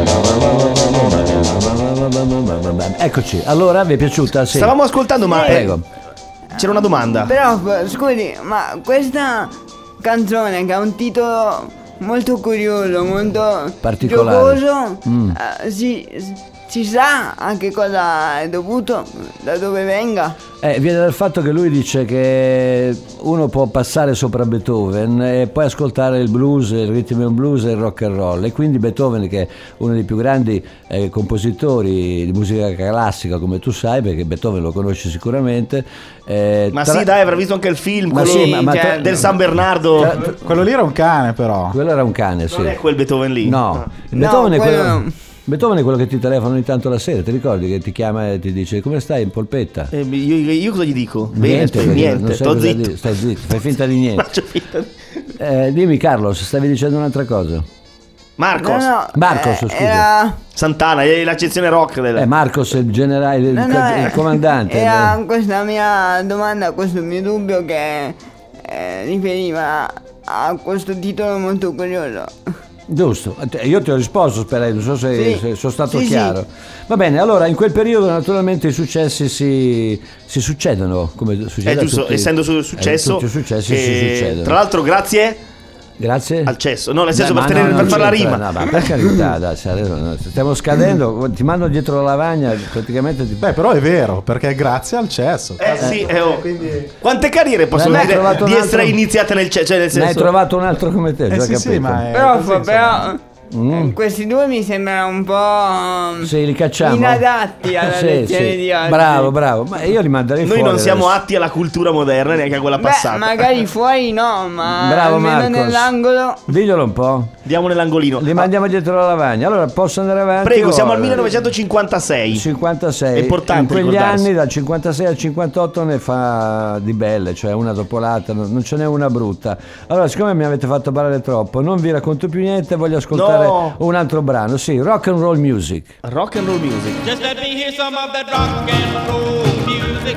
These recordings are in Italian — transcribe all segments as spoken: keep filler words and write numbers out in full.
Eccoci, allora vi è piaciuta? Sì. Stavamo ascoltando, ma Sì. Prego. c'era una domanda. Però scusi, ma questa canzone che ha un titolo molto curioso, molto Particolare. giocoso, Mm. eh, si, si sa a che cosa è dovuto, da dove venga? Eh, viene dal fatto che lui dice che uno può passare sopra Beethoven e poi ascoltare il blues, il rhythm and blues e il rock and roll, e quindi Beethoven, che è uno dei più grandi eh, compositori di musica classica, come tu sai, perché Beethoven lo conosci sicuramente. eh, Ma tra- sì, dai, avrà visto anche il film, Ma quello sì, ma- ma tra- del San Bernardo. tra- tra- Quello lì era un cane, però. quello era un cane, sì. Non è quel Beethoven lì. No, No, Beethoven, è quello quello, no. Beethoven è quello che ti telefona ogni tanto la sera, ti ricordi che ti chiama e ti dice come stai in polpetta? Eh, io, io cosa gli dico? Bene, Niente, sper- perché non niente, sai sto cosa zitto. dire, stai zitto, fai finta di niente. Faccio finta di- Eh, dimmi Carlos, stavi dicendo un'altra cosa? Marcos, No, no, Marcos, eh, scusa. Era, Santana, è l'accezione rock del... Eh, Marcos è il generale, il, no, no, il eh, comandante. era questa mia domanda, questo mio dubbio che eh, riferiva a questo titolo molto curioso. Giusto, io ti ho risposto, spero, non so se, Sì. se sono stato Sì, chiaro. sì. Va bene, allora in quel periodo naturalmente i successi si, si succedono, come succede È a giusto, tutti- essendo su- eh, successo, tutti i successi eh, si succedono. tra l'altro grazie Grazie. al cesso, no, nel senso Beh, per, ma tenere, no, per non fare la c'entra, rima. no, ma per carità, dai, se adesso, no, stiamo scadendo, ti mando dietro la lavagna, praticamente ti... Beh, però è vero, perché è grazie al cesso. Eh sì, eh, oh. Quindi... Quante carriere possono Ne hai dire trovato di un altro? essere iniziate nel cesso? Cioè nel Ne hai senso... trovato un altro come te, Eh già sì, sì, capito. ma è Però, così, insomma. però Mm. eh, questi due mi sembrano un po' Sì, li cacciamo. inadatti alla Sì, lezione sì. di oggi. Bravo, bravo, ma io li manderei Noi fuori non siamo adesso. atti alla cultura moderna, neanche a quella Beh, passata. magari fuori no, ma Bravo almeno Marcos. nell'angolo. Diglielo un po'. Andiamo nell'angolino. Li mandiamo dietro la lavagna. Allora posso andare avanti? Prego, o- siamo al millenovecentocinquantasei. cinquantasei. È importante In quegli ricordarsi. anni, dal cinquantasei al cinquantotto, ne fa di belle, cioè una dopo l'altra, non non ce n'è una brutta. Allora, siccome mi avete fatto parlare troppo, non vi racconto più niente, voglio ascoltare No. un altro brano. Sì, rock and roll music. Rock and roll music. Just let me hear some of that rock and roll music.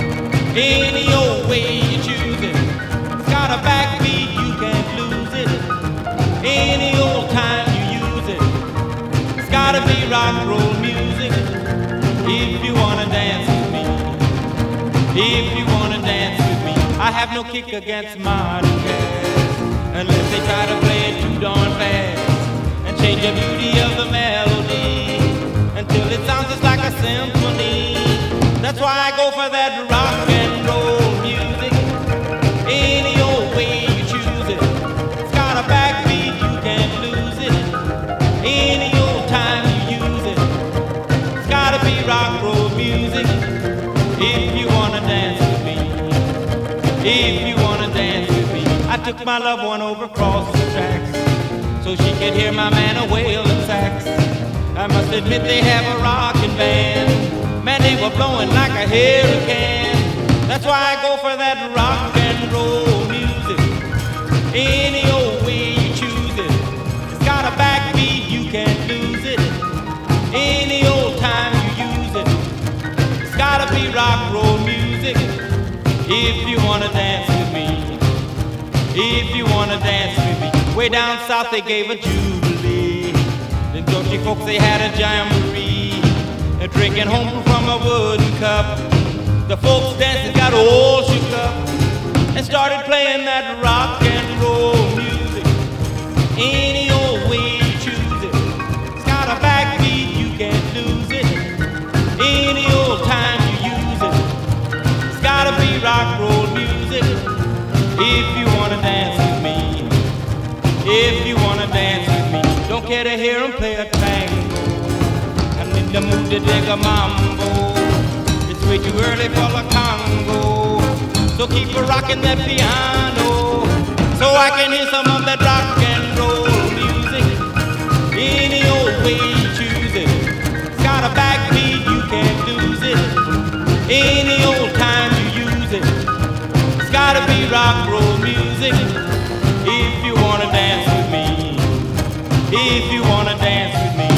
Any old way you choose it. It's got a backbeat, you can't lose it. Any old time you use it. It's gotta be rock and roll music. If you wanna dance with me. If you wanna dance with me. I have no kick against modern jazz. Unless they try to play it too darn fast. And change the beauty of the melody until it sounds just like a symphony. That's why I go for that rock and roll music. Any old way you choose it. It's got a backbeat, you can't lose it. Any old time you use it. It's gotta be rock and roll music. If you wanna dance with me. If you wanna dance with me. I took my loved one over across the tracks so she could hear my man a wailing sax. I must admit they have a rockin' band. Man, they were blowing like a hurricane. That's why I go for that rock and roll music. Any old way you choose it. It's got a backbeat, you can't lose it. Any old time you use it. It's gotta be rock and roll music. If you wanna dance with me. If you wanna dance with me. Way down south they gave a jubilee. The Georgia folks they had a jamboree. And drinking home from a wooden cup. The folks dancing got all shook up. And started playing that rock and roll music. Any old way you choose it. It's got a backbeat, you can't lose it. Any old time you use it. It's gotta be rock and roll music. If you wanna dance with me. If you wanna dance with me. Don't care to hear them play a tango. I'm in the mood to dig a mambo. It's way too early for the Congo. So keep a rocking that piano. So I can hear some of that rock and roll music. Any old way you choose it. It's got a backbeat, you can't lose it. Any old time you use it. It's gotta be rock and roll music. If you wanna dance with me. If you wanna dance with me.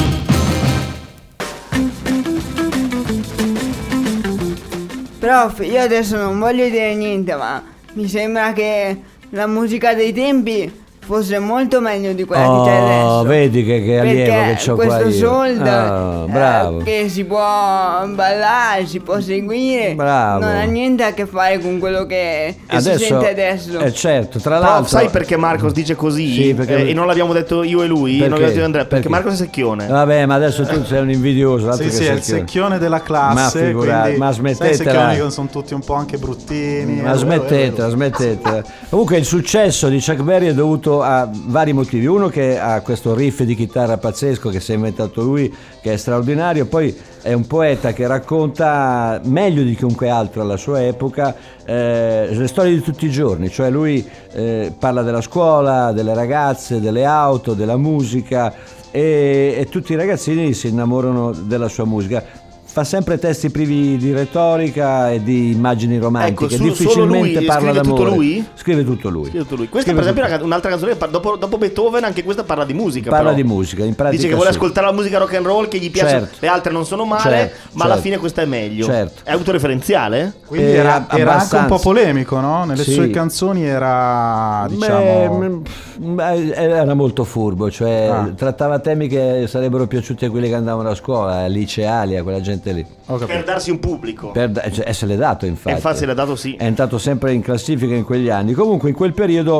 Prof, io adesso non voglio dire niente, ma mi sembra che la musica dei tempi fosse molto meglio di quella Oh, che c'è adesso. vedi che, che allievo Perché che c'ho qua questo io. soul Ah, eh, bravo. che si può ballare, si può seguire, Bravo. non ha niente a che fare con quello che, che si sente adesso. Eh certo, tra Però l'altro. sai perché Marcos dice così? Sì, perché- Eh, e non l'abbiamo detto io e lui, Perché? non l'abbiamo detto io e Andrea, perché, Perché? Marcos è secchione. Vabbè, ma adesso tu sei un invidioso. l'altro Sì, che sì, è il secchione. secchione della classe. Ma figurati, quindi, ma sai, i smettetela. secchioni che sono tutti un po' anche bruttini. Ma eh, smettetela, eh, smettetela. Comunque il successo di Chuck Berry è dovuto a vari motivi. Uno che ha questo riff di chitarra pazzesco che si è inventato lui, che è straordinario. Poi è un poeta che racconta meglio di chiunque altro alla sua epoca eh, le storie di tutti i giorni. Cioè lui eh, parla della scuola, delle ragazze, delle auto, della musica e, e tutti i ragazzini si innamorano della sua musica. Fa sempre testi privi di retorica e di immagini romantiche. Ecco, su- difficilmente solo lui? parla Scrive tutto d'amore. lui? Scrive tutto lui. Scrive tutto lui. Questa Scrive per esempio tutto- è una- un'altra canzone che par- dopo, dopo Beethoven anche questa parla di musica. Parla però. di musica, in pratica Dice che vuole sì. ascoltare la musica rock and roll, che gli piace, Certo. le altre non sono male, Certo, ma alla certo. fine questa è meglio. Certo. È autoreferenziale? Quindi Eh, era, era anche abbastanza. un po' polemico, no? Nelle Sì. sue canzoni era, Beh, diciamo... m- beh, era molto furbo, cioè Ah. trattava temi che sarebbero piaciuti a quelli che andavano a scuola, a liceali, a quella gente lì. Ho capito. Per darsi un pubblico. Per, cioè, e se l'è dato infatti. E infatti se l'ha dato sì. È entrato sempre in classifica in quegli anni. Comunque in quel periodo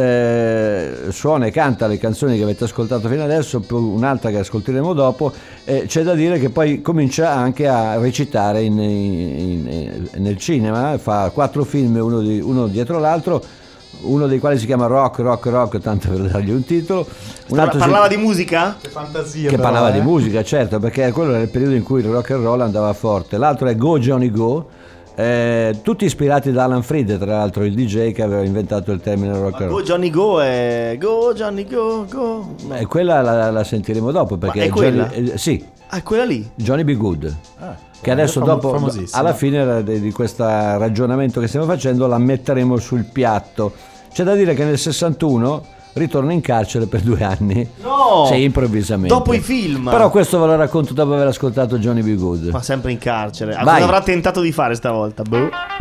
eh, suona e canta le canzoni che avete ascoltato fino adesso, più un'altra che ascolteremo dopo. Eh, c'è da dire che poi comincia anche a recitare in- in- in- nel cinema, fa quattro film uno, di- uno dietro l'altro, uno dei quali si chiama Rock, Rock, Rock, tanto per dargli un titolo. Un altro si- Parlava di musica? Che fantasia, che però, parlava eh. di musica, certo, perché quello era il periodo in cui il rock and roll andava forte. L'altro è Go Johnny Go, eh, tutti ispirati da Alan Freed, tra l'altro il D J che aveva inventato il termine rock and Go roll. Johnny Go è... Go Johnny Go, go. No. E quella la, la sentiremo dopo perché è quella? Johnny, eh, sì, Ah, è quella lì? Johnny B. Good. Ah, Che adesso famo- dopo, famosissima. alla fine di di questo ragionamento che stiamo facendo, la metteremo sul piatto. C'è da dire che nel sessantuno ritorna in carcere per due anni. No! Sì, improvvisamente. Dopo i film. Però questo ve lo racconto dopo aver ascoltato Johnny B. Good. Ma sempre in carcere. Ah, Vai. cosa avrà tentato di fare stavolta? Boh.